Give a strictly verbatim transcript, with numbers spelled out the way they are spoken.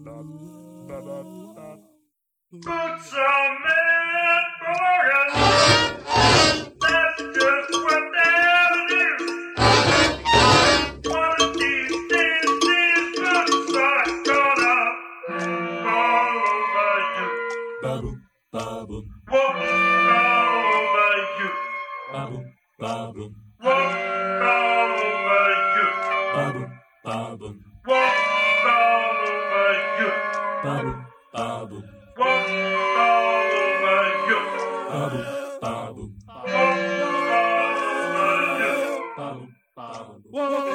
Boots are meant for that's just what they'll do. One of these days, these boots are gonna fall over you. Ba-boom, ba-boom, Walk all over you. ba-boom, ba-boom, Walk all over you. ba-boom, ba-boom, Walk all over you. ba-boom, ba-boom, Walk all over you. ba-boom, ba-boom, Walk all over you. ba-boom, ba-boom. Walk